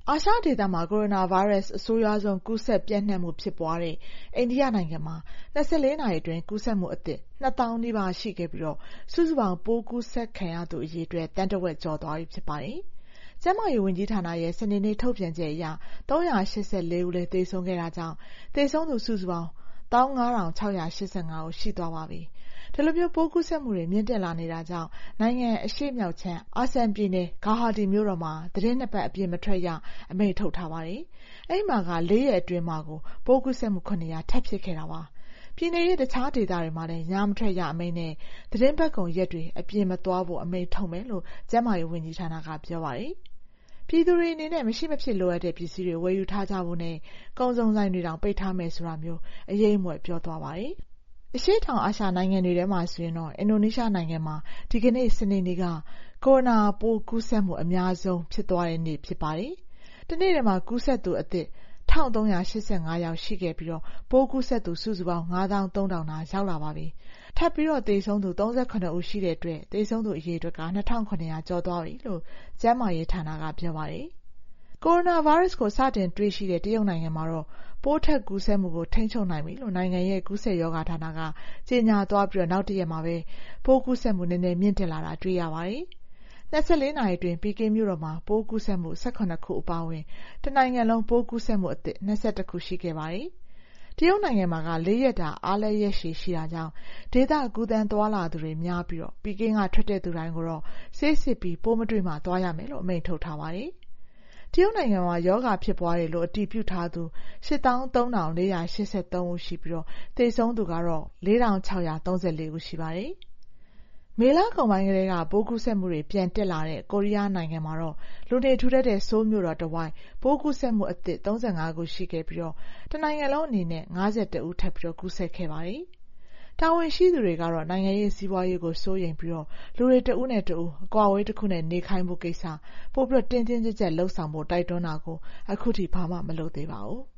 အာရှဒေသမှာကိုရိုနာဗိုင်းရပ်စ်အဆိုးရွားဆုံးကူးစက်ပျံ့နှံ့မှုဖြစ်ပွားတဲ့အိန္ဒိယနိုင်ငံမှာ24 နာရီအတွင်းကူးစက်မှုအသစ် 2,000 နီးပါးရှိခဲ့ပြီးစုစုပေါင်းပိုးကူးစက်ခံရသူအရေအတွက်သန်းတစ်ဝက်ကျော်သွားပြီဖြစ်ပါတယ်။ကျန်းမာရေးဝန်ကြီးဌာနရဲ့စနေနေ့ထုတ်ပြန်ချက်အရ384 ဦးလည်းသေဆုံးခဲ့တာကြောင့်သေဆုံးသူစုစုပေါင်း 15,685 ဦးရှိသွားပါပြီ။ဒီလိုမျိုးပိုးကူးစက်မှုတွေမြင့်တက်လာနေတာကြောင့်နိုင်ငံအရှေ့မြောက်ခြမ်းအာဆမ်ပြည်နယ်ဂါဟာတီမြို့တော်မှာသီတင်း 2 ပတ်အပြင်မထွက်ရအမိန့်ထုတ်ထားပါတယ်။အဲဒီမှာက4 ရက်အတွင်းမှာကိုပိုးကူးစက်မှု900ထပ်ဖြစ်ခဲ့တာပါ။ပြည်နယ်ရဲ့တခြားဒေသတွေမှာလည်းညမထွက်ရအမိန့်နဲ့သီတင်းပတ်ကုန်ရက်တွေအပြင်မသွားဖို့အမိန့်ထုတ်မယ်လို့ကျန်းမာရေးဝန်ကြီးဌာနကပြောပါတယ်။ပြည်သူတွေအနေနဲ့မရှိမဖြစ်လိုအပ်တဲ့ပစ္စည်းတွေဝယ်ယူထားကြဖို့နဲ့ကုန်စုံဆိုင်တွေတောင်ပိတ်ထားမယ်ဆိုတာမျိုးအရေးအမွက်ပြောသွားပါတယ်။အရှေ့တောင်အာရှနိုင်ငံတွေထဲမှာဆိုရင်တော့အင်ဒိုနီးရှားနိုင်ငံမှာဒီကနေ့စနေနေ့ကကိုရိုနာပိုးကူးစက်မှုအများဆုံးဖြစ်သွားတဲ့နေ့ဖြစ်ပါတယ်။ဒီနေ့ထဲမှာကူးစက်သူအသစ် 1,385 ယောက်ရှိခဲ့ပြီးပိုးကူးစက်သူစုစုပေါင်း 53,000 နာရောက်လာပါပြီ။ထပ်ပြီးသေဆုံးသူ38ဦးရှိတဲ့အတွက်သေဆုံးသူအရေအတွက်က 2,700 ကျော်သွားပြီလို့ကျန်းမာရေးဌာနကပြောပါတယ်။ကိုရိုနာဗိုင်းရပ်စ်ကိုစတင်တွေ့ရှိတဲ့တရုတ်နိုင်ငံမှာတော့ပိုးထပ်ကူးစက်မှုကိုထိန်းချုပ်နိုင်ပြီလို့နိုင်ငံရဲ့ကူးစက်ရောဂါဌာနကကြေညာသွားပြီးနောက်တစ်ရက်မှာပဲပိုးကူးစက်မှုနည်းနည်းမြင့်တက်လာတာတွေ့ရပါတယ်။24 နာရီအတွင်းပီကင်းမြို့တော်မှာပိုးကူးစက်မှု18ခုအပါအဝင်တနိုင်ငံလုံးပိုးကူးစက်မှုအသစ်21ခုရှိခဲ့ပါတယ်။တရုတ်နိုင်ငံမှာက4 ရက်တာအားလပ်ရက်ရှည်ရှိတာကြောင့်ဒေသကူးသန်းသွားလာသူတွေများပြီးပီကင်းကထွက်တဲ့သူတိုင်းကိုတော့ဆေးစစ်ပြီးပိုးမတွေ့မှသွားရမယ်လို့အမိန့်ထုတ်ထားပါတယ်။တရုတ်နိုင်ငံမှာရောဂါဖြစ်ပွားတယ်လို့အတည်ပြုထားသူ 83,483 ဦးရှိပြီးသေဆုံးသူကတော့ 4,634 ဦးရှိပါတယ်။မေလကုန်ပိုင်းကတည်းကပိုးကူးစက်မှုတွေပြန်တက်လာတဲ့ကိုရီးယားနိုင်ငံမှာတော့လူနေထူထပ်တဲ့ဆိုးလ်မြို့တော်တစ်ဝိုက်ပိုးကူးစက်မှုအသစ်35ခုရှိခဲ့ပြီးတနိုင်ငံလုံးအနေနဲ့51ဦးထပ်ပြီးကူးစက်ခဲ့ပါတယ်။တာဝန်ရှိသူတွေကတော့နိုင်ငံရေးစီးပွားရေးကိုစိုးရိမ်ပြီးလူတွေတဦးနဲ့တဦးအကွာအဝေးတစ်ခုနဲ့နေခိုင်းဖို့ကိစ္စပိုပြီးတင်းတင်းကျပ်ကျပ်လှုံ့ဆော်ဖို့တိုက်တွန်းတာကိုအခုထိဘာမှမလုပ်သေးပါဘူး။